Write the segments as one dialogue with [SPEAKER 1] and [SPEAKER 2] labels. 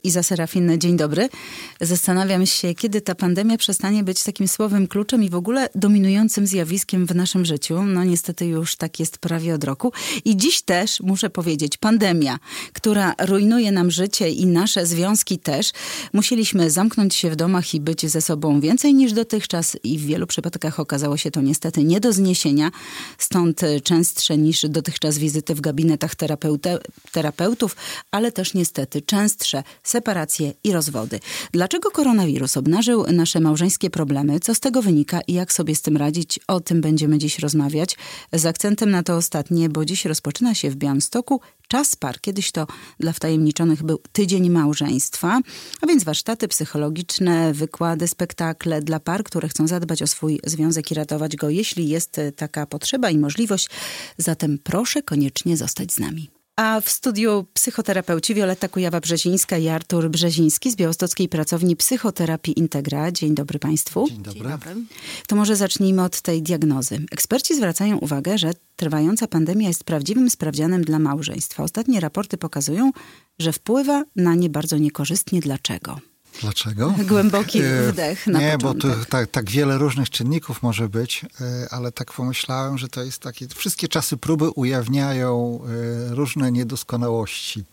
[SPEAKER 1] Iza Serafin, dzień dobry. Zastanawiam się, kiedy ta pandemia przestanie być takim słowem kluczem i w ogóle dominującym zjawiskiem w naszym życiu. No niestety już tak jest prawie od roku. I dziś też, muszę powiedzieć, pandemia, która rujnuje nam życie i nasze związki też. Musieliśmy zamknąć się w domach i być ze sobą więcej niż dotychczas i w wielu przypadkach okazało się to niestety nie do zniesienia. Stąd częstsze niż dotychczas wizyty w gabinetach terapeutów, ale też niestety częstsze separacje i rozwody. Dlaczego koronawirus obnażył nasze małżeńskie problemy? Co z tego wynika i jak sobie z tym radzić? O tym będziemy dziś rozmawiać. Z akcentem na to ostatnie, bo dziś rozpoczyna się w Białymstoku Czas Par. Kiedyś to dla wtajemniczonych był Tydzień Małżeństwa, a więc warsztaty psychologiczne, wykłady, spektakle dla par, które chcą zadbać o swój związek i ratować go, jeśli jest taka potrzeba i możliwość. Zatem proszę koniecznie zostać z nami. A w studiu psychoterapeuci Wioletta Kujawa-Brzezińska i Artur Brzeziński z Białostockiej Pracowni Psychoterapii Integra. Dzień dobry Państwu.
[SPEAKER 2] Dzień dobry.
[SPEAKER 3] Dzień dobry.
[SPEAKER 1] To może zacznijmy od tej diagnozy. Eksperci zwracają uwagę, że trwająca pandemia jest prawdziwym sprawdzianem dla małżeństwa. Ostatnie raporty pokazują, że wpływa na nie bardzo niekorzystnie. Dlaczego?
[SPEAKER 2] Dlaczego?
[SPEAKER 1] Głęboki wdech na
[SPEAKER 2] Nie,
[SPEAKER 1] początek.
[SPEAKER 2] bo tu tak wiele różnych czynników może być, ale tak pomyślałem, że to jest takie... Wszystkie czasy próby ujawniają różne niedoskonałości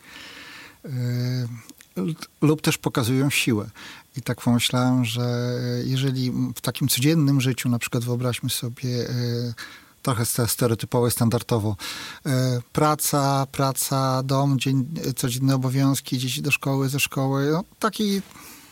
[SPEAKER 2] lub też pokazują siłę. I tak pomyślałem, że jeżeli w takim codziennym życiu, na przykład wyobraźmy sobie... trochę stereotypowo i standardowo. Praca, dom, codzienne obowiązki, dzieci do szkoły, ze szkoły. No, taki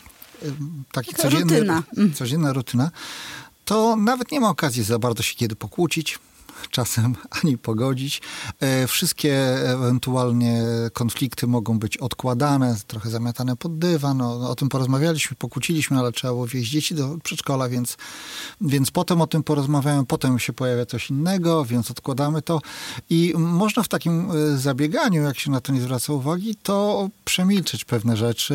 [SPEAKER 2] codzienna rutyna. To nawet nie ma okazji za bardzo się kiedy pokłócić, czasem ani pogodzić. Wszystkie ewentualnie konflikty mogą być odkładane, trochę zamiatane pod dywan. No, o tym porozmawialiśmy, pokłóciliśmy, ale trzeba było wieźć dzieci do przedszkola, więc potem o tym porozmawiamy, potem się pojawia coś innego, więc odkładamy to. I można w takim zabieganiu, jak się na to nie zwraca uwagi, to przemilczeć pewne rzeczy,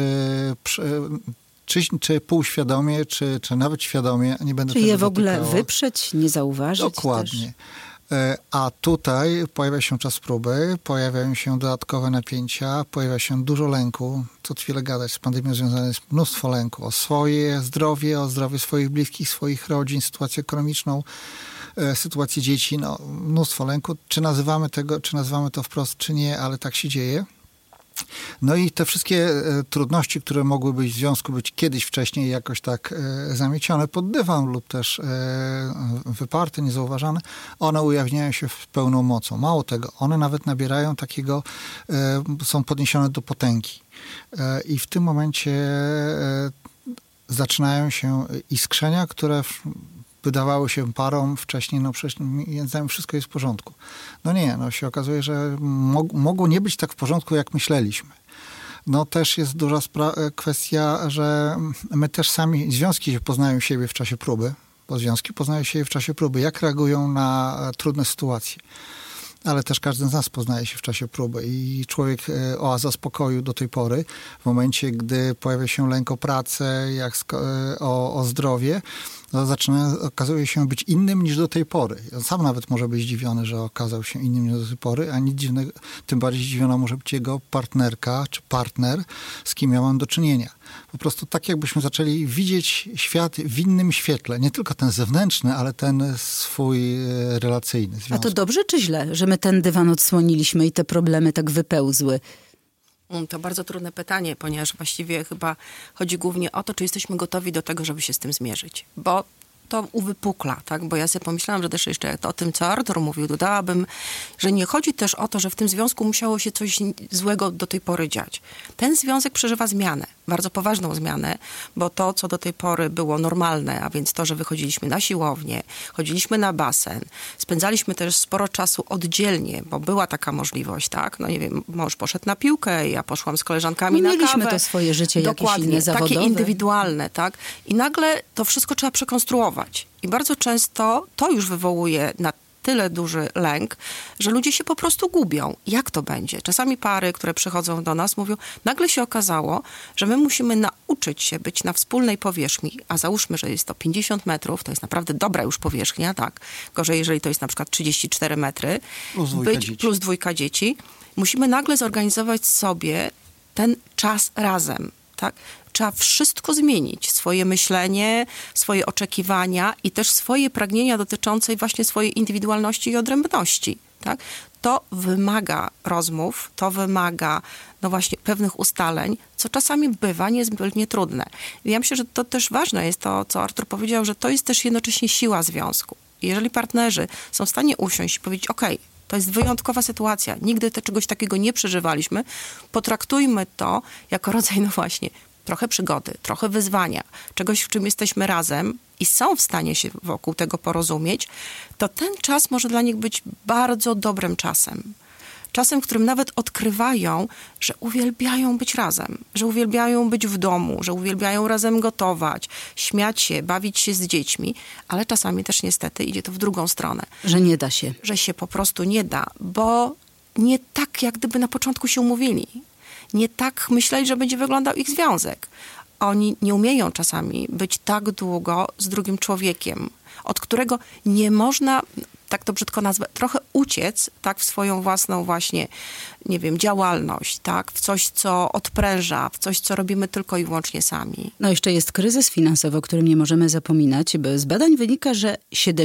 [SPEAKER 2] czy półświadomie, czy nawet świadomie. Nie będę
[SPEAKER 1] Czy je
[SPEAKER 2] tego
[SPEAKER 1] w ogóle
[SPEAKER 2] dotykała.
[SPEAKER 1] wyprzeć, nie zauważyć?
[SPEAKER 2] Dokładnie.
[SPEAKER 1] Też.
[SPEAKER 2] A tutaj pojawia się czas próby, pojawiają się dodatkowe napięcia, pojawia się dużo lęku. Co chwilę gadać, z pandemią związane jest mnóstwo lęku. O swoje zdrowie, o zdrowie swoich bliskich, swoich rodzin, sytuację ekonomiczną, sytuację dzieci. No, mnóstwo lęku. Czy nazywamy to wprost, czy nie, ale tak się dzieje. No i te wszystkie trudności, które mogły być w związku być kiedyś wcześniej jakoś tak zamiecione pod dywan lub też wyparte, niezauważane, one ujawniają się z pełną mocą. Mało tego, one nawet nabierają takiego, są podniesione do potęgi. I w tym momencie zaczynają się iskrzenia, które wydawały się parom wcześniej, no przecież między nami wszystko jest w porządku. No nie, się okazuje, że mogło nie być tak w porządku, jak myśleliśmy. No też jest duża kwestia, że my też sami, związki poznają siebie w czasie próby, bo związki poznają siebie w czasie próby, jak reagują na trudne sytuacje. Ale też każdy z nas poznaje się w czasie próby i człowiek oaza spokoju do tej pory, w momencie, gdy pojawia się lęk o pracę, o zdrowie, no okazuje się być innym niż do tej pory. On sam nawet może być zdziwiony, że okazał się innym niż do tej pory, a nic dziwnego, tym bardziej zdziwiona może być jego partnerka czy partner, z kim miałam do czynienia. Po prostu tak jakbyśmy zaczęli widzieć świat w innym świetle. Nie tylko ten zewnętrzny, ale ten swój relacyjny.
[SPEAKER 1] A to dobrze czy źle, że my ten dywan odsłoniliśmy i te problemy tak wypełzły?
[SPEAKER 3] To bardzo trudne pytanie, ponieważ właściwie chyba chodzi głównie o to, czy jesteśmy gotowi do tego, żeby się z tym zmierzyć. Bo to uwypukla, tak? Bo ja sobie pomyślałam, że też jeszcze o tym, co Artur mówił, dodałabym, że nie chodzi też o to, że w tym związku musiało się coś złego do tej pory dziać. Ten związek przeżywa zmianę, bardzo poważną zmianę, bo to, co do tej pory było normalne, a więc to, że wychodziliśmy na siłownię, chodziliśmy na basen, spędzaliśmy też sporo czasu oddzielnie, bo była taka możliwość, tak? No nie wiem, mąż poszedł na piłkę, ja poszłam z koleżankami na kawę.
[SPEAKER 1] Mieliśmy to swoje życie jakieś inne, zawodowe.
[SPEAKER 3] Takie indywidualne, tak? I nagle to wszystko trzeba przekonstruować. I bardzo często to już wywołuje na tyle duży lęk, że ludzie się po prostu gubią. Jak to będzie? Czasami pary, które przychodzą do nas, mówią, nagle się okazało, że my musimy nauczyć się być na wspólnej powierzchni, a załóżmy, że jest to 50 metrów, to jest naprawdę dobra już powierzchnia, tak? Gorzej, jeżeli to jest na przykład 34 metry, plus dwójka dzieci. Musimy nagle zorganizować sobie ten czas razem, tak? Trzeba wszystko zmienić. Swoje myślenie, swoje oczekiwania i też swoje pragnienia dotyczące właśnie swojej indywidualności i odrębności, tak? To wymaga rozmów, to wymaga no właśnie pewnych ustaleń, co czasami bywa niezmiernie trudne. I ja myślę, że to też ważne jest to, co Artur powiedział, że to jest też jednocześnie siła związku. Jeżeli partnerzy są w stanie usiąść i powiedzieć, okej, to jest wyjątkowa sytuacja, nigdy czegoś takiego nie przeżywaliśmy, potraktujmy to jako rodzaj, no właśnie, trochę przygody, trochę wyzwania, czegoś, w czym jesteśmy razem i są w stanie się wokół tego porozumieć, to ten czas może dla nich być bardzo dobrym czasem. Czasem, w którym nawet odkrywają, że uwielbiają być razem, że uwielbiają być w domu, że uwielbiają razem gotować, śmiać się, bawić się z dziećmi, ale czasami też niestety idzie to w drugą stronę.
[SPEAKER 1] Że nie da się.
[SPEAKER 3] Że się po prostu nie da, bo nie tak, jak gdyby na początku się umówili. Nie tak myśleli, że będzie wyglądał ich związek. Oni nie umieją czasami być tak długo z drugim człowiekiem, od którego nie można, tak to brzydko nazwę, trochę uciec, tak, w swoją własną właśnie, nie wiem, działalność, tak, w coś, co odpręża, w coś, co robimy tylko i wyłącznie sami.
[SPEAKER 1] No jeszcze jest kryzys finansowy, o którym nie możemy zapominać, bo z badań wynika, że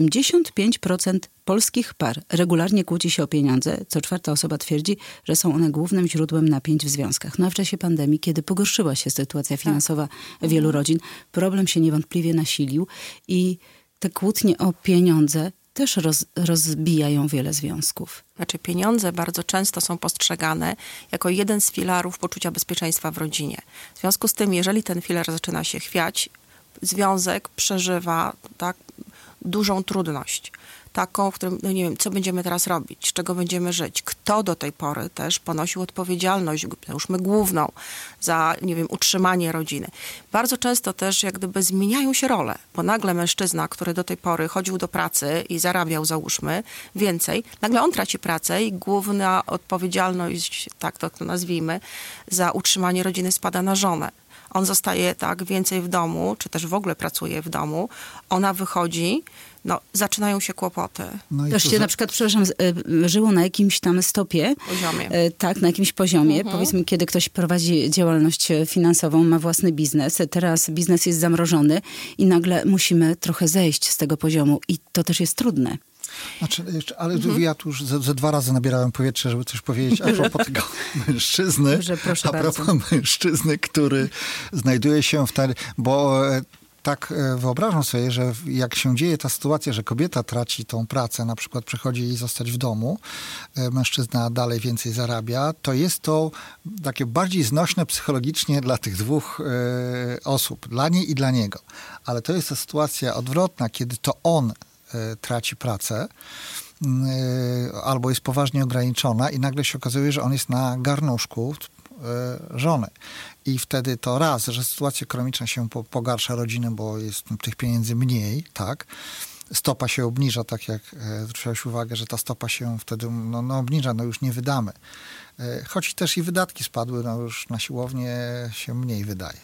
[SPEAKER 1] 75% polskich par regularnie kłóci się o pieniądze. Co czwarta osoba twierdzi, że są one głównym źródłem napięć w związkach. No a w czasie pandemii, kiedy pogorszyła się sytuacja finansowa wielu rodzin, problem się niewątpliwie nasilił i te kłótnie o pieniądze też rozbijają wiele związków.
[SPEAKER 3] Znaczy pieniądze bardzo często są postrzegane jako jeden z filarów poczucia bezpieczeństwa w rodzinie. W związku z tym, jeżeli ten filar zaczyna się chwiać, związek przeżywa tak dużą trudność. Taką, w którym, no nie wiem, co będziemy teraz robić, z czego będziemy żyć. Kto do tej pory też ponosił odpowiedzialność, załóżmy główną, za, nie wiem, utrzymanie rodziny. Bardzo często też jak gdyby zmieniają się role, bo nagle mężczyzna, który do tej pory chodził do pracy i zarabiał, załóżmy, więcej, nagle on traci pracę i główna odpowiedzialność, tak to nazwijmy, za utrzymanie rodziny spada na żonę. On zostaje tak więcej w domu, czy też w ogóle pracuje w domu. Ona wychodzi, no zaczynają się kłopoty.
[SPEAKER 1] No też się na przykład, przepraszam, żyło na jakimś tam stopie.
[SPEAKER 3] Poziomie.
[SPEAKER 1] Tak, na jakimś poziomie. Powiedzmy, kiedy ktoś prowadzi działalność finansową, ma własny biznes. Teraz biznes jest zamrożony i nagle musimy trochę zejść z tego poziomu i to też jest trudne.
[SPEAKER 2] Znaczy, ale ja tu już ze 2 razy nabierałem powietrze, żeby coś powiedzieć a propos tego mężczyzny.
[SPEAKER 1] Dobrze, proszę bardzo.
[SPEAKER 2] Mężczyzny, który znajduje się wtedy, bo tak wyobrażam sobie, że jak się dzieje ta sytuacja, że kobieta traci tą pracę, na przykład przychodzi jej zostać w domu, mężczyzna dalej więcej zarabia, to jest to takie bardziej znośne psychologicznie dla tych 2 osób, dla niej i dla niego. Ale to jest ta sytuacja odwrotna, kiedy to on traci pracę albo jest poważnie ograniczona i nagle się okazuje, że on jest na garnuszku żony. I wtedy to raz, że sytuacja ekonomiczna się pogarsza rodziny, bo jest tych pieniędzy mniej, tak? Stopa się obniża, tak jak zwróciłeś uwagę, że ta stopa się wtedy obniża, już nie wydamy. Choć też i wydatki spadły, już na siłownię się mniej wydaje.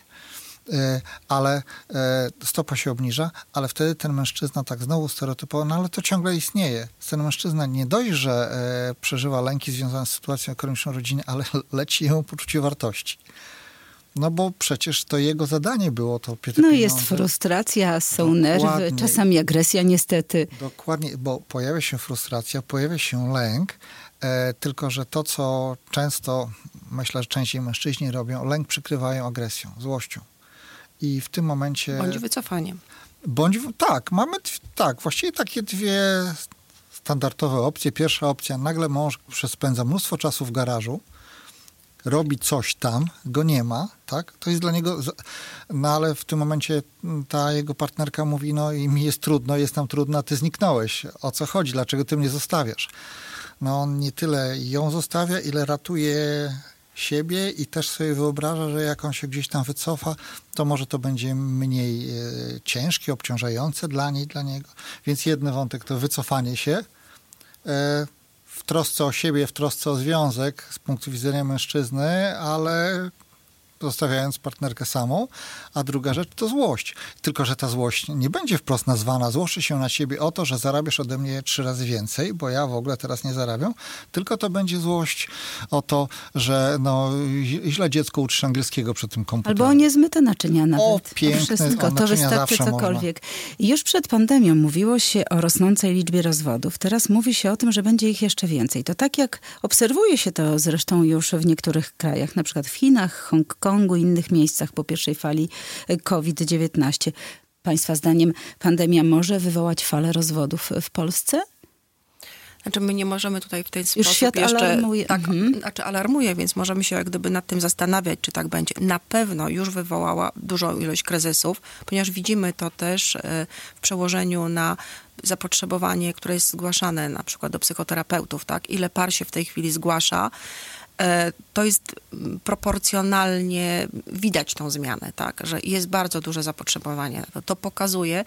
[SPEAKER 2] Ale stopa się obniża, ale wtedy ten mężczyzna tak znowu stereotypowo, ale to ciągle istnieje. Ten mężczyzna nie dość, że przeżywa lęki związane z sytuacją ekonomiczną rodziny, ale leci jemu poczucie wartości. No bo przecież to jego zadanie było to pieniądze.
[SPEAKER 1] Jest frustracja, są nerwy, czasami agresja niestety.
[SPEAKER 2] Dokładnie, bo pojawia się frustracja, pojawia się lęk, tylko że to, co często, myślę, że częściej mężczyźni robią, lęk przykrywają agresją, złością. I w tym momencie...
[SPEAKER 3] Bądź wycofaniem.
[SPEAKER 2] Mamy właściwie takie 2 standardowe opcje. Pierwsza opcja, nagle mąż spędza mnóstwo czasu w garażu, robi coś tam, go nie ma, tak? To jest dla niego... ale w tym momencie ta jego partnerka mówi, i mi jest trudno, jest nam trudno, a ty zniknąłeś. O co chodzi? Dlaczego ty mnie zostawiasz? On nie tyle ją zostawia, ile ratuje siebie i też sobie wyobraża, że jak on się gdzieś tam wycofa, to może to będzie mniej ciężkie, obciążające dla niej, dla niego. Więc jeden wątek to wycofanie się w trosce o siebie, w trosce o związek z punktu widzenia mężczyzny, ale zostawiając partnerkę samą, a druga rzecz to złość. Tylko że ta złość nie będzie wprost nazwana, złoszy się na siebie o to, że zarabiasz ode mnie 3 razy więcej, bo ja w ogóle teraz nie zarabiam, tylko to będzie złość o to, że źle dziecko uczysz angielskiego przed tym komputerem.
[SPEAKER 1] Albo o niezmyte naczynia nawet.
[SPEAKER 2] O, piękne,
[SPEAKER 1] wszystko, to wystarczy cokolwiek. I już przed pandemią mówiło się o rosnącej liczbie rozwodów. Teraz mówi się o tym, że będzie ich jeszcze więcej. To tak jak obserwuje się to zresztą już w niektórych krajach, na przykład w Chinach, Hongkongu i innych miejscach po pierwszej fali COVID-19. Państwa zdaniem pandemia może wywołać falę rozwodów w Polsce?
[SPEAKER 3] Znaczy my nie możemy tutaj w ten
[SPEAKER 1] Już
[SPEAKER 3] sposób
[SPEAKER 1] świat
[SPEAKER 3] jeszcze...
[SPEAKER 1] alarmuje.
[SPEAKER 3] Tak, znaczy alarmuje, więc możemy się jak gdyby nad tym zastanawiać, czy tak będzie. Na pewno już wywołała dużą ilość kryzysów, ponieważ widzimy to też w przełożeniu na zapotrzebowanie, które jest zgłaszane na przykład do psychoterapeutów, tak? Ile par się w tej chwili zgłasza, to jest proporcjonalnie widać tą zmianę, tak, że jest bardzo duże zapotrzebowanie. To pokazuje,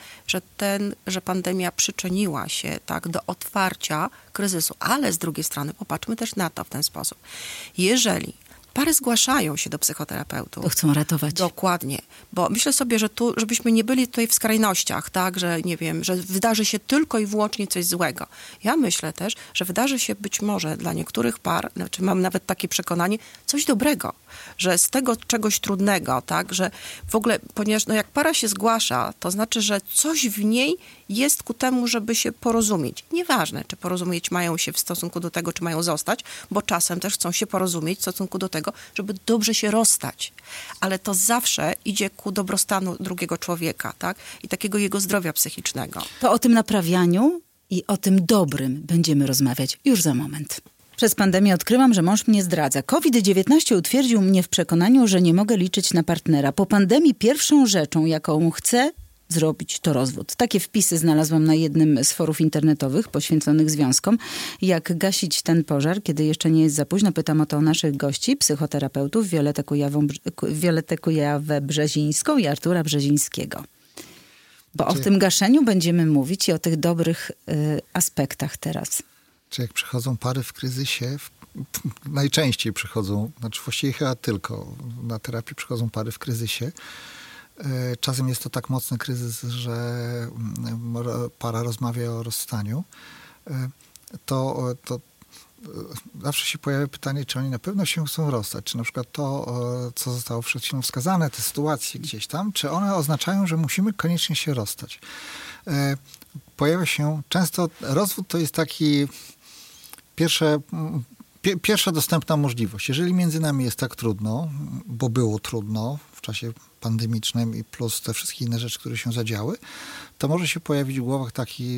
[SPEAKER 3] że pandemia przyczyniła się tak do otwarcia kryzysu, ale z drugiej strony popatrzmy też na to w ten sposób. Jeżeli pary zgłaszają się do psychoterapeutów.
[SPEAKER 1] To chcą ratować.
[SPEAKER 3] Dokładnie. Bo myślę sobie, że tu, żebyśmy nie byli tutaj w skrajnościach, tak, że nie wiem, że wydarzy się tylko i wyłącznie coś złego. Ja myślę też, że wydarzy się być może dla niektórych par, znaczy mam nawet takie przekonanie, coś dobrego, że z tego czegoś trudnego, tak, że w ogóle, ponieważ jak para się zgłasza, to znaczy, że coś w niej jest ku temu, żeby się porozumieć. Nieważne, czy porozumieć mają się w stosunku do tego, czy mają zostać, bo czasem też chcą się porozumieć w stosunku do tego, żeby dobrze się rozstać. Ale to zawsze idzie ku dobrostanu drugiego człowieka, tak? I takiego jego zdrowia psychicznego.
[SPEAKER 1] To o tym naprawianiu i o tym dobrym będziemy rozmawiać już za moment. Przez pandemię odkryłam, że mąż mnie zdradza. COVID-19 utwierdził mnie w przekonaniu, że nie mogę liczyć na partnera. Po pandemii pierwszą rzeczą, jaką chcę zrobić, to rozwód. Takie wpisy znalazłam na jednym z forów internetowych poświęconych związkom. Jak gasić ten pożar, kiedy jeszcze nie jest za późno? Pytam o to naszych gości, psychoterapeutów Violettę Kujawę-Brzezińską i Artura Brzezińskiego. Bo o tym gaszeniu będziemy mówić i o tych dobrych aspektach teraz.
[SPEAKER 2] Czy jak przychodzą pary w kryzysie, najczęściej przychodzą, znaczy właściwie chyba tylko na terapię przychodzą pary w kryzysie. Czasem jest to tak mocny kryzys, że para rozmawia o rozstaniu. To zawsze się pojawia pytanie, czy oni na pewno się chcą rozstać. Czy na przykład to, co zostało przed chwilą wskazane, te sytuacje gdzieś tam, czy one oznaczają, że musimy koniecznie się rozstać. Pojawia się często, rozwód to jest taki pierwsza dostępna możliwość. Jeżeli między nami jest tak trudno, bo było trudno w czasie pandemicznym i plus te wszystkie inne rzeczy, które się zadziały, to może się pojawić w głowach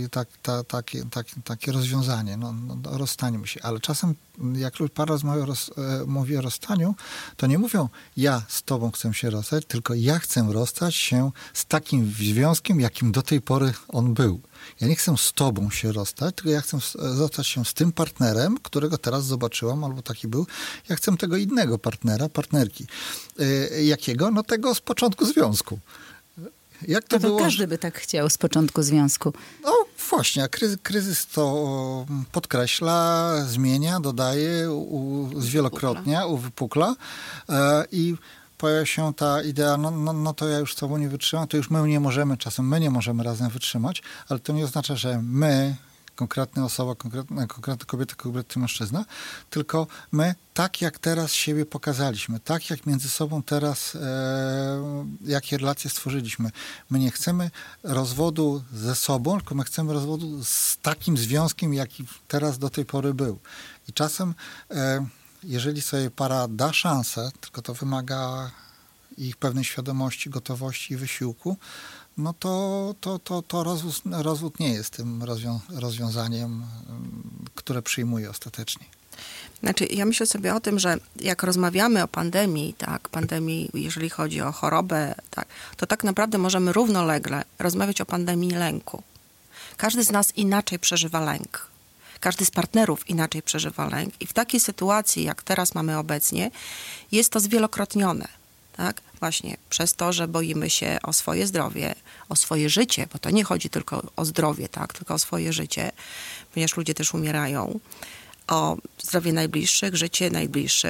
[SPEAKER 2] takie rozwiązanie. Rozstańmy się. Ale czasem, jak para mówi o rozstaniu, to nie mówią, ja z tobą chcę się rozstać, tylko ja chcę rozstać się z takim związkiem, jakim do tej pory on był. Ja nie chcę z tobą się rozstać, tylko ja chcę rozstać się z tym partnerem, którego teraz zobaczyłam, albo taki był. Ja chcę tego innego partnera, partnerki. Jakiego? No tego z początku związku. Jak to było?
[SPEAKER 1] Każdy by tak chciał z początku związku.
[SPEAKER 2] No właśnie, a kryzys to podkreśla, zmienia, dodaje, zwielokrotnia, uwypukla i pojawia się ta idea, no to ja już z tobą nie wytrzymam, to już my nie możemy razem wytrzymać, ale to nie oznacza, że my, konkretna osoba, konkretna kobieta, konkretny mężczyzna, tylko my tak jak teraz siebie pokazaliśmy, tak jak między sobą teraz, jakie relacje stworzyliśmy. My nie chcemy rozwodu ze sobą, tylko my chcemy rozwodu z takim związkiem, jaki teraz do tej pory był. I czasem jeżeli sobie para da szansę, tylko to wymaga ich pewnej świadomości, gotowości i wysiłku, no to rozwód nie jest tym rozwiązaniem, które przyjmuje ostatecznie.
[SPEAKER 3] Znaczy, ja myślę sobie o tym, że jak rozmawiamy o pandemii, jeżeli chodzi o chorobę, to tak naprawdę możemy równolegle rozmawiać o pandemii lęku. Każdy z nas inaczej przeżywa lęk. Każdy z partnerów inaczej przeżywa lęk i w takiej sytuacji, jak teraz mamy obecnie, jest to zwielokrotnione. Tak? Właśnie przez to, że boimy się o swoje zdrowie, o swoje życie, bo to nie chodzi tylko o zdrowie, tak? Tylko o swoje życie, ponieważ ludzie też umierają, o zdrowie najbliższych, życie najbliższych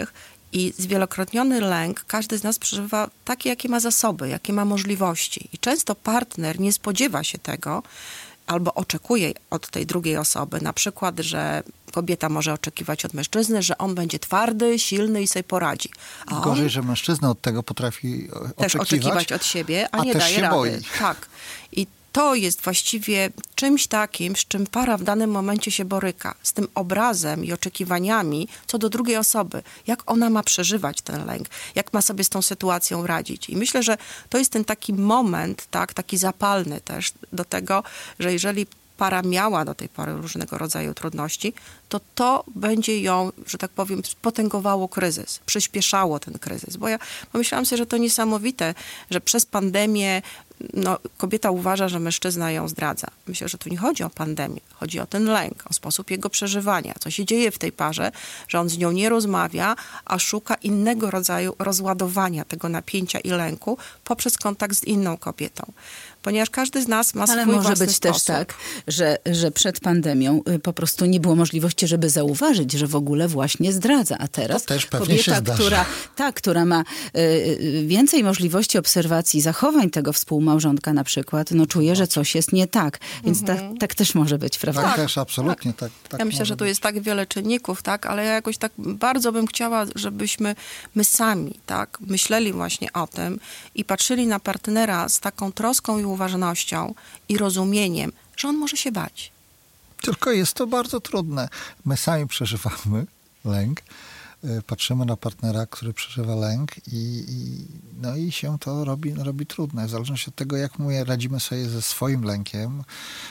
[SPEAKER 3] I zwielokrotniony lęk każdy z nas przeżywa takie, jakie ma zasoby, jakie ma możliwości. I często partner nie spodziewa się tego, albo oczekuje od tej drugiej osoby, na przykład, że kobieta może oczekiwać od mężczyzny, że on będzie twardy, silny i sobie poradzi. A
[SPEAKER 2] Gorzej,
[SPEAKER 3] on
[SPEAKER 2] że mężczyzna od tego potrafi
[SPEAKER 3] też oczekiwać od siebie, a nie
[SPEAKER 2] też
[SPEAKER 3] daje
[SPEAKER 2] się
[SPEAKER 3] rady.
[SPEAKER 2] boi.
[SPEAKER 3] Tak. I to jest właściwie czymś takim, z czym para w danym momencie się boryka. Z tym obrazem i oczekiwaniami co do drugiej osoby. Jak ona ma przeżywać ten lęk? Jak ma sobie z tą sytuacją radzić? I myślę, że to jest ten taki moment, tak, taki zapalny też do tego, że jeżeli para miała do tej pory różnego rodzaju trudności, to będzie ją, że tak powiem, spotęgowało kryzys, przyspieszało ten kryzys. Bo ja pomyślałam sobie, że to niesamowite, że przez pandemię kobieta uważa, że mężczyzna ją zdradza. Myślę, że tu nie chodzi o pandemię, chodzi o ten lęk, o sposób jego przeżywania. Co się dzieje w tej parze, że on z nią nie rozmawia, a szuka innego rodzaju rozładowania tego napięcia i lęku poprzez kontakt z inną kobietą. Ponieważ każdy z nas ma swój własny sposób.
[SPEAKER 1] Ale może być też tak, że przed pandemią po prostu nie było możliwości, żeby zauważyć, że w ogóle właśnie zdradza. A teraz
[SPEAKER 2] to też pewnie się
[SPEAKER 1] kobieta, która ma więcej możliwości obserwacji zachowań tego współmałżonka na przykład, czuje, że coś jest nie tak. Więc tak też może być, prawda?
[SPEAKER 2] Tak, też absolutnie. Tak
[SPEAKER 3] ja myślę, że tu jest tak wiele czynników, tak, ale ja jakoś tak bardzo bym chciała, żebyśmy my sami tak myśleli właśnie o tym i patrzyli na partnera z taką troską i uważnością i rozumieniem, że on może się bać.
[SPEAKER 2] Tylko jest to bardzo trudne. My sami przeżywamy lęk, patrzymy na partnera, który przeżywa lęk i się to robi trudne. W zależności od tego, jak radzimy sobie ze swoim lękiem,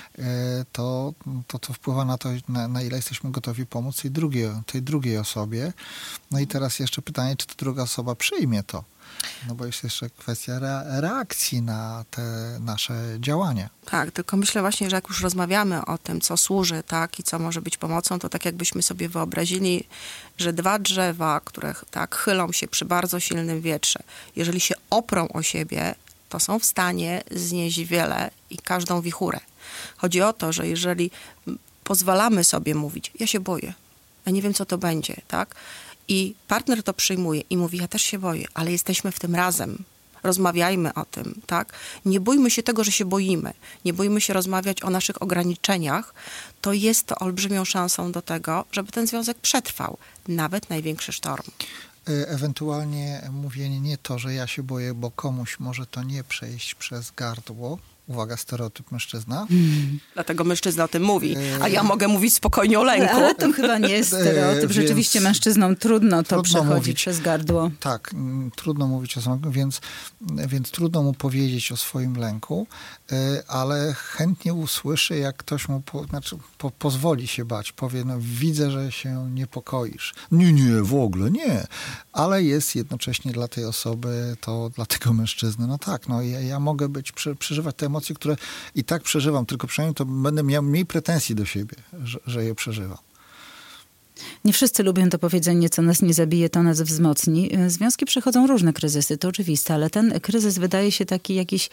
[SPEAKER 2] to wpływa na to, na ile jesteśmy gotowi pomóc tej drugiej osobie. No i teraz jeszcze pytanie, czy ta druga osoba przyjmie to. No bo jest jeszcze kwestia reakcji na te nasze działania.
[SPEAKER 3] Tak, tylko myślę właśnie, że jak już rozmawiamy o tym, co służy, tak, i co może być pomocą, to tak jakbyśmy sobie wyobrazili, że dwa drzewa, które tak chylą się przy bardzo silnym wietrze, jeżeli się oprą o siebie, to są w stanie znieść wiele i każdą wichurę. Chodzi o to, że jeżeli pozwalamy sobie mówić, ja się boję, ja nie wiem, co to będzie, tak, i partner to przyjmuje i mówi, ja też się boję, ale jesteśmy w tym razem. Rozmawiajmy o tym, tak? Nie bójmy się tego, że się boimy. Nie bójmy się rozmawiać o naszych ograniczeniach. To jest to olbrzymią szansą do tego, żeby ten związek przetrwał. Nawet największy sztorm.
[SPEAKER 2] Ewentualnie mówienie nie to, że ja się boję, bo komuś może to nie przejść przez gardło. Uwaga, stereotyp mężczyzna.
[SPEAKER 3] Dlatego mężczyzna o tym mówi, a ja mogę mówić spokojnie o lęku.
[SPEAKER 1] Ale to chyba nie jest stereotyp. Rzeczywiście mężczyznom trudno przechodzić
[SPEAKER 2] mówić
[SPEAKER 1] przez gardło.
[SPEAKER 2] Tak, trudno mówić o swoim lęku, więc trudno mu powiedzieć o swoim lęku, ale chętnie usłyszy, jak ktoś mu pozwoli się bać. Powie, widzę, że się niepokoisz. Nie, w ogóle nie. Ale jest jednocześnie dla tej osoby, to dla tego mężczyzny. Ja mogę przeżywać te emocje, które i tak przeżywam, tylko przynajmniej to będę miał mniej pretensji do siebie, że je przeżywam.
[SPEAKER 1] Nie wszyscy lubią to powiedzenie, co nas nie zabije, to nas wzmocni. Związki przechodzą różne kryzysy, to oczywiste, ale ten kryzys wydaje się taki jakiś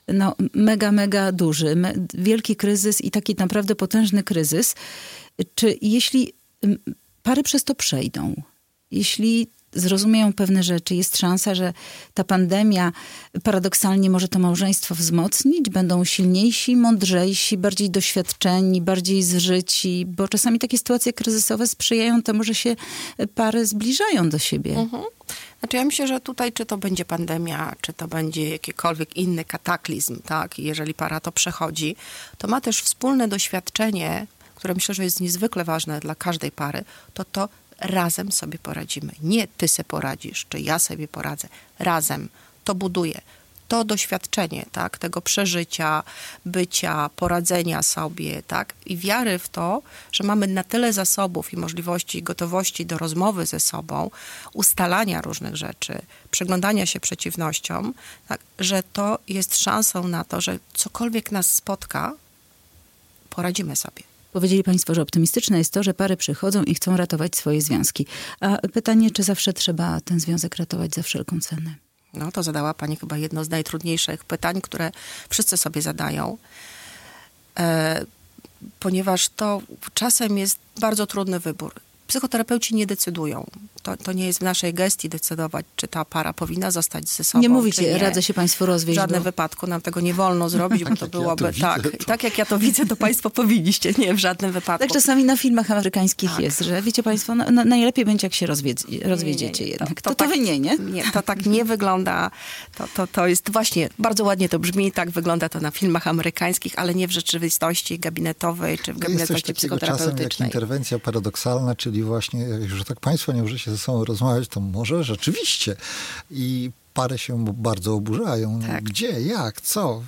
[SPEAKER 1] mega duży, wielki kryzys i taki naprawdę potężny kryzys. Czy jeśli pary przez to przejdą, jeśli zrozumieją pewne rzeczy, jest szansa, że ta pandemia paradoksalnie może to małżeństwo wzmocnić, będą silniejsi, mądrzejsi, bardziej doświadczeni, bardziej zżyci, bo czasami takie sytuacje kryzysowe sprzyjają temu, że się pary zbliżają do siebie.
[SPEAKER 3] Mhm. Znaczy ja myślę, że tutaj czy to będzie pandemia, czy to będzie jakikolwiek inny kataklizm, tak, i jeżeli para to przechodzi, to ma też wspólne doświadczenie, które myślę, że jest niezwykle ważne dla każdej pary, to razem sobie poradzimy. Nie ty se poradzisz, czy ja sobie poradzę. Razem. To buduje. To doświadczenie, tak, tego przeżycia, bycia, poradzenia sobie, tak, i wiary w to, że mamy na tyle zasobów i możliwości i gotowości do rozmowy ze sobą, ustalania różnych rzeczy, przyglądania się przeciwnościom, tak, że to jest szansą na to, że cokolwiek nas spotka, poradzimy sobie.
[SPEAKER 1] Powiedzieli państwo, że optymistyczne jest to, że pary przychodzą i chcą ratować swoje związki. A pytanie, czy zawsze trzeba ten związek ratować za wszelką cenę?
[SPEAKER 3] No, to zadała pani chyba jedno z najtrudniejszych pytań, które wszyscy sobie zadają. Ponieważ to czasem jest bardzo trudny wybór. Psychoterapeuci nie decydują. To nie jest w naszej gestii decydować, czy ta para powinna zostać ze sobą,
[SPEAKER 1] Nie mówicie,
[SPEAKER 3] czy nie.
[SPEAKER 1] radzę się państwu rozwieść.
[SPEAKER 3] W żadnym wypadku nam tego nie wolno zrobić, bo to byłoby... Tak jak ja to widzę, to państwo powinniście. Nie, w żadnym wypadku.
[SPEAKER 1] Tak czasami na filmach amerykańskich jest, że wiecie państwo, najlepiej będzie, jak się rozwiedziecie jednak. To wy nie? Nie,
[SPEAKER 3] to tak nie wygląda. To jest właśnie, bardzo ładnie to brzmi, tak wygląda to na filmach amerykańskich, ale nie w rzeczywistości gabinetowej, czy w gabinetowości psychoterapeutycznej.
[SPEAKER 2] Czasem jak interwencja paradoksalna, czyli właśnie, że tak państwo nie możecie ze sobą rozmawiać, to może rzeczywiście. I pary się bardzo oburzają.
[SPEAKER 3] Tak.
[SPEAKER 2] Gdzie, jak, co?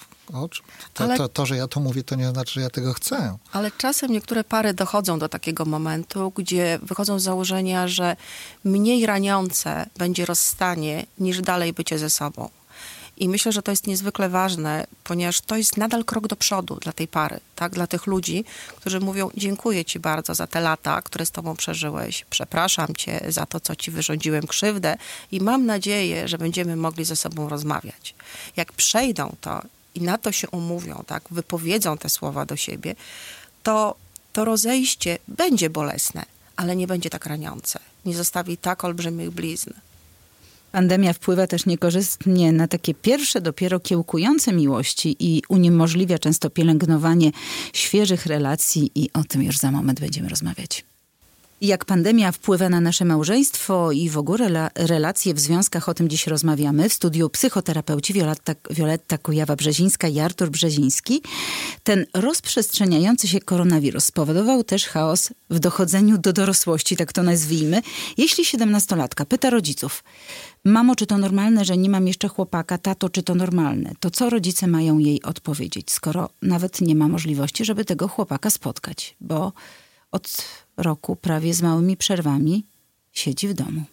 [SPEAKER 2] To, że ja to mówię, to nie znaczy, że ja tego chcę.
[SPEAKER 3] Ale czasem niektóre pary dochodzą do takiego momentu, gdzie wychodzą z założenia, że mniej raniące będzie rozstanie, niż dalej bycie ze sobą. I myślę, że to jest niezwykle ważne, ponieważ to jest nadal krok do przodu dla tej pary, tak? Dla tych ludzi, którzy mówią: dziękuję ci bardzo za te lata, które z tobą przeżyłeś, przepraszam cię za to, co ci wyrządziłem krzywdę i mam nadzieję, że będziemy mogli ze sobą rozmawiać. Jak przejdą to i na to się umówią, tak? Wypowiedzą te słowa do siebie, to rozejście będzie bolesne, ale nie będzie tak raniące. Nie zostawi tak olbrzymich blizn.
[SPEAKER 1] Pandemia wpływa też niekorzystnie na takie pierwsze, dopiero kiełkujące miłości i uniemożliwia często pielęgnowanie świeżych relacji i o tym już za moment będziemy rozmawiać. Jak pandemia wpływa na nasze małżeństwo i w ogóle relacje w związkach, o tym dziś rozmawiamy. W studiu psychoterapeuci Wioletta Kujawa-Brzezińska i Artur Brzeziński. Ten rozprzestrzeniający się koronawirus spowodował też chaos w dochodzeniu do dorosłości, tak to nazwijmy. Jeśli 17-latka pyta rodziców: mamo, czy to normalne, że nie mam jeszcze chłopaka? Tato, czy to normalne? To co rodzice mają jej odpowiedzieć, skoro nawet nie ma możliwości, żeby tego chłopaka spotkać? Bo od roku prawie z małymi przerwami siedzi w domu.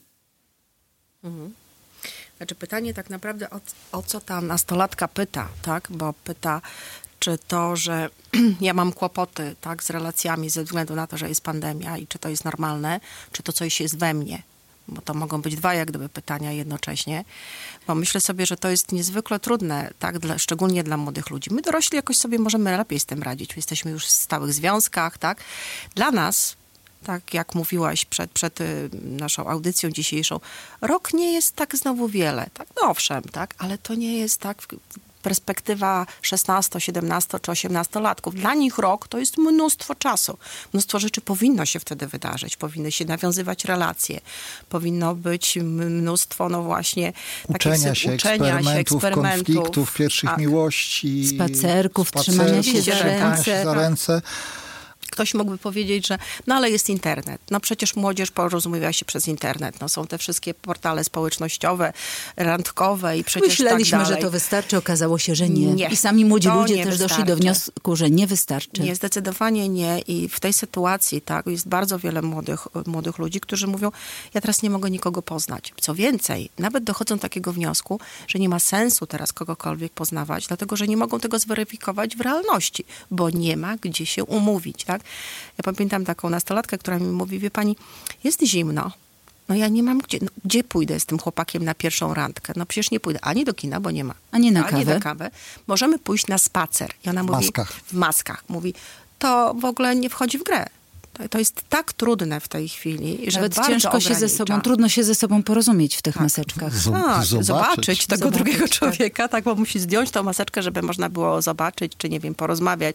[SPEAKER 3] Znaczy pytanie tak naprawdę o co ta nastolatka pyta, tak? Bo pyta, czy to, że ja mam kłopoty, tak, z relacjami ze względu na to, że jest pandemia i czy to jest normalne, czy to coś jest we mnie. Bo to mogą być dwa jak gdyby pytania jednocześnie. Bo myślę sobie, że to jest niezwykle trudne, tak, szczególnie dla młodych ludzi. My dorośli jakoś sobie możemy lepiej z tym radzić. Jesteśmy już w stałych związkach, tak. Dla nas, tak jak mówiłaś przed naszą audycją dzisiejszą, rok nie jest tak znowu wiele. Tak? No owszem, tak, ale to nie jest tak perspektywa 16, 17 czy 18-latków. Dla nich rok to jest mnóstwo czasu. Mnóstwo rzeczy powinno się wtedy wydarzyć. Powinny się nawiązywać relacje. Powinno być mnóstwo, no właśnie,
[SPEAKER 2] uczenia się, eksperymentów, konfliktów, pierwszych miłości.
[SPEAKER 1] Spacerków, trzymania się za ręce.
[SPEAKER 3] Ktoś mógłby powiedzieć, że no ale jest internet. No przecież młodzież porozumiewa się przez internet. No są te wszystkie portale społecznościowe, randkowe i przecież
[SPEAKER 1] myśleliśmy,
[SPEAKER 3] tak dalej.
[SPEAKER 1] że to wystarczy. Okazało się, że nie. I sami młodzi ludzie też doszli do wniosku, że nie wystarczy.
[SPEAKER 3] Nie, zdecydowanie nie. I w tej sytuacji, tak, jest bardzo wiele młodych ludzi, którzy mówią: ja teraz nie mogę nikogo poznać. Co więcej, nawet dochodzą do takiego wniosku, że nie ma sensu teraz kogokolwiek poznawać, dlatego że nie mogą tego zweryfikować w realności, bo nie ma gdzie się umówić, tak? Ja pamiętam taką nastolatkę, która mi mówi: wie pani, jest zimno, no ja nie mam gdzie, gdzie pójdę z tym chłopakiem na pierwszą randkę? No przecież nie pójdę ani do kina, bo nie ma.
[SPEAKER 1] Ani na
[SPEAKER 3] kawę. Możemy pójść na spacer. I ona mówi, w maskach. Mówi, to w ogóle nie wchodzi w grę. To jest tak trudne w tej chwili, że
[SPEAKER 1] nawet
[SPEAKER 3] bardzo
[SPEAKER 1] ciężko się ze sobą, trudno się ze sobą porozumieć w tych maseczkach.
[SPEAKER 3] Zobaczyć tego drugiego człowieka, tak, bo musi zdjąć tą maseczkę, żeby można było zobaczyć, czy nie wiem, porozmawiać.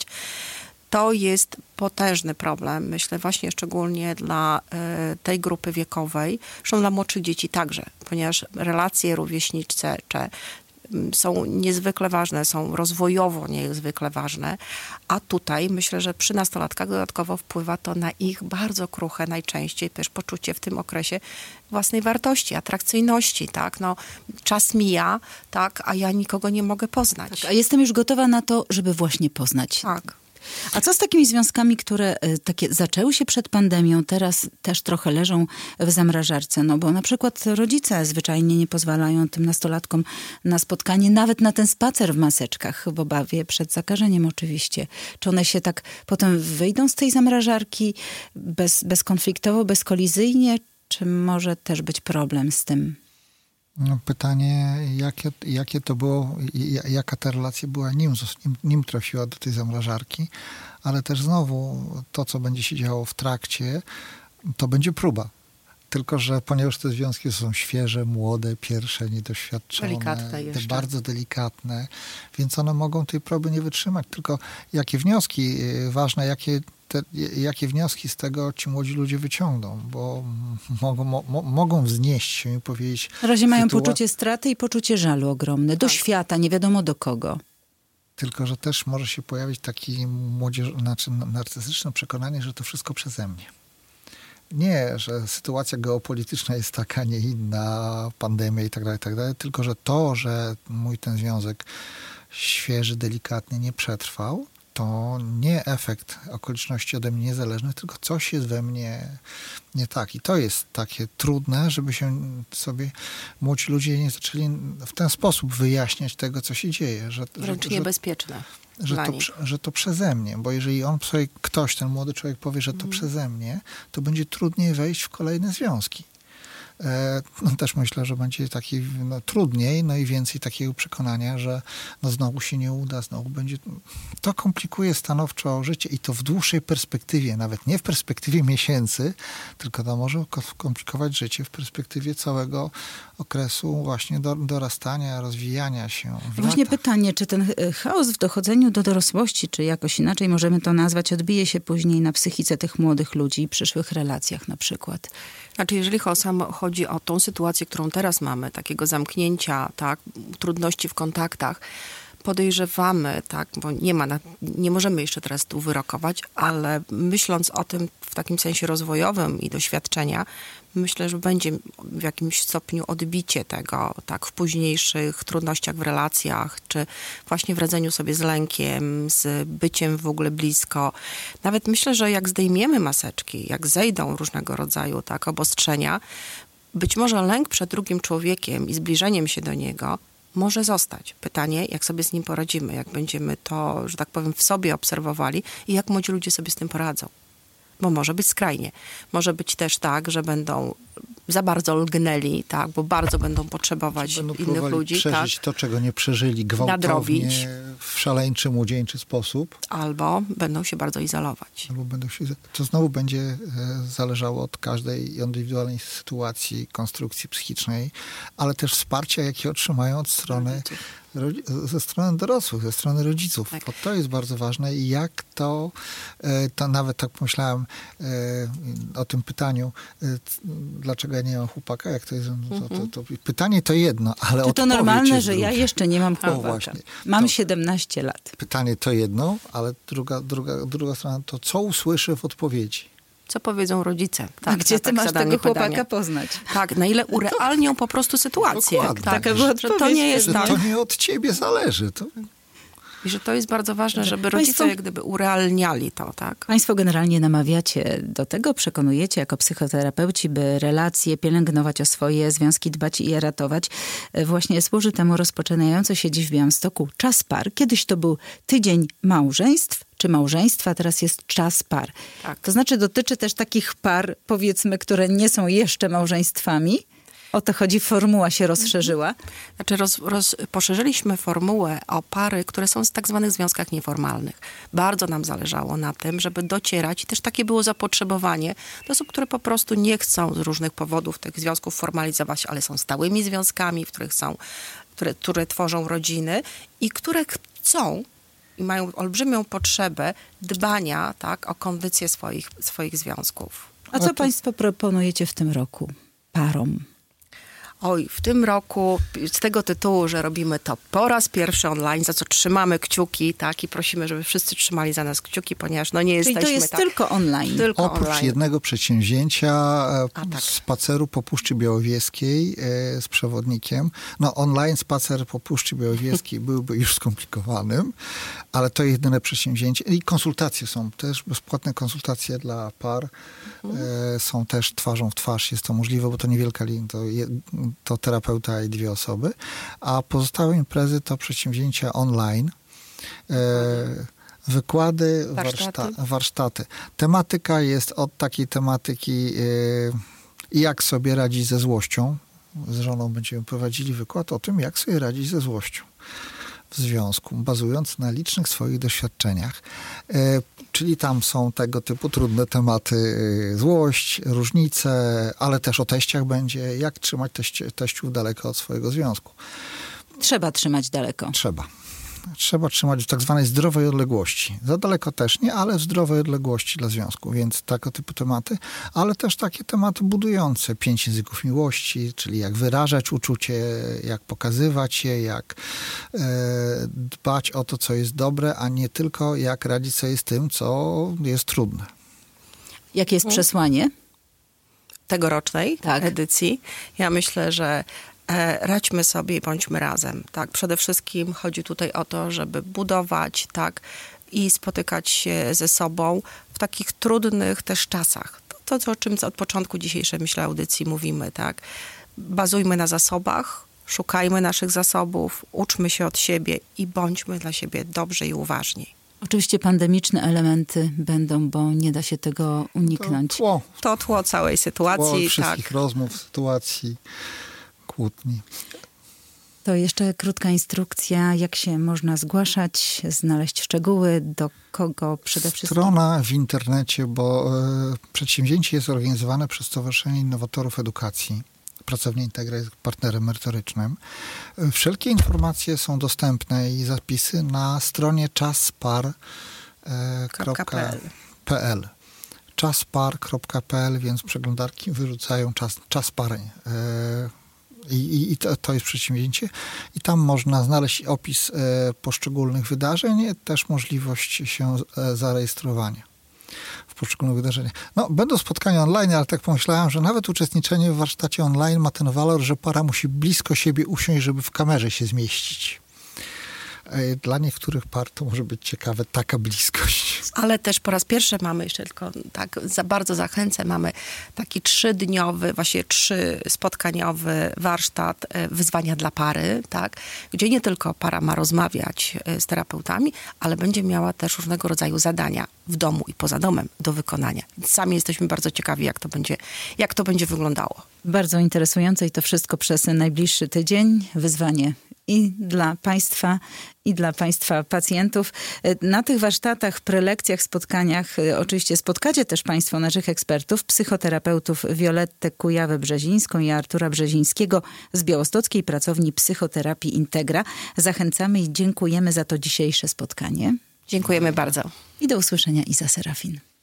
[SPEAKER 3] To jest potężny problem, myślę, właśnie szczególnie dla tej grupy wiekowej, zresztą dla młodszych dzieci także, ponieważ relacje rówieśnicze są niezwykle ważne, są rozwojowo niezwykle ważne, a tutaj myślę, że przy nastolatkach dodatkowo wpływa to na ich bardzo kruche najczęściej też poczucie w tym okresie własnej wartości, atrakcyjności, tak, no czas mija, tak, a ja nikogo nie mogę poznać.
[SPEAKER 1] Tak, a jestem już gotowa na to, żeby właśnie poznać.
[SPEAKER 3] Tak.
[SPEAKER 1] A co z takimi związkami, które takie zaczęły się przed pandemią, teraz też trochę leżą w zamrażarce? No bo na przykład rodzice zwyczajnie nie pozwalają tym nastolatkom na spotkanie, nawet na ten spacer w maseczkach, w obawie przed zakażeniem oczywiście. Czy one się tak potem wyjdą z tej zamrażarki bezkonfliktowo, bezkolizyjnie, czy może też być problem z tym?
[SPEAKER 2] No pytanie, jakie to było, jaka ta relacja była nim trafiła do tej zamrażarki, ale też znowu to, co będzie się działo w trakcie, to będzie próba. Tylko że ponieważ te związki są świeże, młode, pierwsze, niedoświadczone,
[SPEAKER 3] Delikatne jeszcze.
[SPEAKER 2] bardzo delikatne, więc one mogą tej próby nie wytrzymać. Tylko jakie wnioski, ważne, jakie wnioski z tego ci młodzi ludzie wyciągną, bo mogą wznieść się i powiedzieć...
[SPEAKER 1] Na razie mają poczucie straty i poczucie żalu ogromne. Do świata, nie wiadomo do kogo.
[SPEAKER 2] Tylko że też może się pojawić takie narcystyczne przekonanie, że to wszystko przeze mnie. Nie, że sytuacja geopolityczna jest taka, nie inna, pandemia i tak dalej, tylko że to, że mój ten związek świeży, delikatny nie przetrwał, to nie efekt okoliczności ode mnie niezależnych, tylko coś jest we mnie nie tak. I to jest takie trudne, żeby się sobie młodzi ludzie nie zaczęli w ten sposób wyjaśniać tego, co się dzieje.
[SPEAKER 3] Wręcz niebezpieczne.
[SPEAKER 2] Że to przeze mnie, bo jeżeli on sobie, ten młody człowiek powie, że to przeze mnie, to będzie trudniej wejść w kolejne związki. Też myślę, że będzie taki trudniej, no i więcej takiego przekonania, że znowu się nie uda, znowu będzie... To komplikuje stanowczo życie i to w dłuższej perspektywie, nawet nie w perspektywie miesięcy, tylko to może komplikować życie w perspektywie całego okresu właśnie dorastania, rozwijania się.
[SPEAKER 1] Właśnie pytanie, czy ten chaos w dochodzeniu do dorosłości, czy jakoś inaczej możemy to nazwać, odbije się później na psychice tych młodych ludzi i przyszłych relacjach na przykład?
[SPEAKER 3] Znaczy, jeżeli chodzi o tą sytuację, którą teraz mamy, takiego zamknięcia, tak, trudności w kontaktach, podejrzewamy, tak, bo nie możemy jeszcze teraz tu wyrokować, ale myśląc o tym w takim sensie rozwojowym i doświadczenia, myślę, że będzie w jakimś stopniu odbicie tego, tak, w późniejszych trudnościach w relacjach, czy właśnie w radzeniu sobie z lękiem, z byciem w ogóle blisko. Nawet myślę, że jak zdejmiemy maseczki, jak zejdą różnego rodzaju, tak, obostrzenia, być może lęk przed drugim człowiekiem i zbliżeniem się do niego może zostać. Pytanie, jak sobie z nim poradzimy, jak będziemy to, że tak powiem, w sobie obserwowali i jak młodzi ludzie sobie z tym poradzą. Bo może być skrajnie. Może być też tak, że będą za bardzo lgnęli, tak, bo bardzo będą potrzebować innych ludzi.
[SPEAKER 2] Przeżyć to, czego nie przeżyli gwałtownie, w szaleńczy, młodzieńczy sposób.
[SPEAKER 3] Albo będą się bardzo izolować.
[SPEAKER 2] To znowu będzie zależało od każdej indywidualnej sytuacji, konstrukcji psychicznej, ale też wsparcia, jakie otrzymają od strony ze strony dorosłych, ze strony rodziców. Tak. Bo to jest bardzo ważne i jak to nawet tak pomyślałem o tym pytaniu, dlaczego ja nie mam chłopaka, jak to jest, to pytanie to jedno, ale odpowiedź
[SPEAKER 1] to normalne, że
[SPEAKER 2] druga.
[SPEAKER 1] Ja jeszcze nie mam chłopaka.
[SPEAKER 2] Właśnie,
[SPEAKER 1] mam 17 lat.
[SPEAKER 2] Pytanie to jedno, ale druga strona to, co usłyszę w odpowiedzi.
[SPEAKER 3] Co powiedzą rodzice?
[SPEAKER 1] Tak, gdzie ty masz tego chłopaka poznać?
[SPEAKER 3] Tak, na ile urealnią po prostu sytuację.
[SPEAKER 1] Taka była odpowiedź.
[SPEAKER 3] To nie jest
[SPEAKER 2] to nie od ciebie zależy.
[SPEAKER 3] I że to jest bardzo ważne, żeby rodzice jak gdyby urealniali to, tak?
[SPEAKER 1] Państwo generalnie namawiacie do tego, przekonujecie jako psychoterapeuci, by relacje pielęgnować, o swoje związki dbać i je ratować. Właśnie służy temu rozpoczynający się dziś w Białymstoku czas par. Kiedyś to był tydzień małżeństw, czy małżeństwa, teraz jest czas par.
[SPEAKER 3] Tak.
[SPEAKER 1] To znaczy dotyczy też takich par, powiedzmy, które nie są jeszcze małżeństwami. O to chodzi, formuła się rozszerzyła.
[SPEAKER 3] Znaczy poszerzyliśmy formułę o pary, które są w tak zwanych związkach nieformalnych. Bardzo nam zależało na tym, żeby docierać i też takie było zapotrzebowanie do osób, które po prostu nie chcą z różnych powodów tych związków formalizować, ale są stałymi związkami, w których które tworzą rodziny i które chcą i mają olbrzymią potrzebę dbania, tak, o kondycję swoich związków.
[SPEAKER 1] A co państwo proponujecie w tym roku parom?
[SPEAKER 3] Oj, w tym roku z tego tytułu, że robimy to po raz pierwszy online, za co trzymamy kciuki, tak, i prosimy, żeby wszyscy trzymali za nas kciuki, ponieważ nie jesteśmy
[SPEAKER 1] to jest
[SPEAKER 3] tak...
[SPEAKER 1] tylko online.
[SPEAKER 2] Oprócz jednego przedsięwzięcia, spaceru po Puszczy Białowieskiej z przewodnikiem. Online spacer po Puszczy Białowieskiej byłby już skomplikowanym, ale to jedyne przedsięwzięcie. I konsultacje są też, bezpłatne konsultacje dla par. Są też twarzą w twarz, jest to możliwe, bo to niewielka linia, to terapeuta i 2 osoby, a pozostałe imprezy to przedsięwzięcia online, wykłady, warsztaty. Tematyka jest od takiej tematyki, jak sobie radzić ze złością. Z żoną będziemy prowadzili wykład o tym, jak sobie radzić ze złością. w związku, bazując na licznych swoich doświadczeniach. Czyli tam są tego typu trudne tematy, złość, różnice, ale też o teściach będzie, jak trzymać teściów daleko od swojego związku.
[SPEAKER 1] Trzeba trzymać daleko.
[SPEAKER 2] Trzeba trzymać w tak zwanej zdrowej odległości. Za daleko też nie, ale w zdrowej odległości dla związku, więc tego typu tematy, ale też takie tematy budujące. 5 języków miłości, czyli jak wyrażać uczucie, jak pokazywać je, jak dbać o to, co jest dobre, a nie tylko jak radzić sobie z tym, co jest trudne.
[SPEAKER 1] Jakie jest przesłanie?
[SPEAKER 3] Tegorocznej edycji. Ja myślę, że radźmy sobie i bądźmy razem. Tak? Przede wszystkim chodzi tutaj o to, żeby budować, tak, i spotykać się ze sobą w takich trudnych też czasach. To o czym od początku dzisiejszej, myślę, audycji mówimy, tak. Bazujmy na zasobach, szukajmy naszych zasobów, uczmy się od siebie i bądźmy dla siebie dobrzy i uważni.
[SPEAKER 1] Oczywiście pandemiczne elementy będą, bo nie da się tego uniknąć.
[SPEAKER 3] To tło całej sytuacji.
[SPEAKER 2] Tło wszystkich rozmów, sytuacji, kłótni.
[SPEAKER 1] To jeszcze krótka instrukcja, jak się można zgłaszać, znaleźć szczegóły, do kogo przede wszystkim.
[SPEAKER 2] Strona w internecie, bo przedsięwzięcie jest organizowane przez Stowarzyszenie Innowatorów Edukacji. Pracownia Integra jest partnerem merytorycznym. Wszelkie informacje są dostępne i zapisy na stronie czaspar.pl. czaspar.pl, więc przeglądarki wyrzucają czaspar. I to jest przedsięwzięcie. I tam można znaleźć opis poszczególnych wydarzeń, też możliwość się zarejestrowania w poszczególnych wydarzeniach. No, będą spotkania online, ale tak pomyślałem, że nawet uczestniczenie w warsztacie online ma ten walor, że para musi blisko siebie usiąść, żeby w kamerze się zmieścić. Dla niektórych par to może być ciekawe taka bliskość.
[SPEAKER 3] Ale też po raz pierwszy mamy jeszcze tylko, tak bardzo zachęcę, mamy taki 3-dniowy, właśnie 3-spotkaniowy warsztat wyzwania dla pary, tak, gdzie nie tylko para ma rozmawiać z terapeutami, ale będzie miała też różnego rodzaju zadania w domu i poza domem do wykonania. Sami jesteśmy bardzo ciekawi, jak to będzie wyglądało.
[SPEAKER 1] Bardzo interesujące i to wszystko przez najbliższy tydzień. Wyzwanie i dla Państwa, i dla Państwa pacjentów. Na tych warsztatach, prelekcjach, spotkaniach oczywiście spotkacie też Państwo naszych ekspertów, psychoterapeutów Violettę Kujawę-Brzezińską i Artura Brzezińskiego z Białostockiej Pracowni Psychoterapii Integra. Zachęcamy i dziękujemy za to dzisiejsze spotkanie.
[SPEAKER 3] Dziękujemy bardzo.
[SPEAKER 1] I do usłyszenia, Iza Serafin.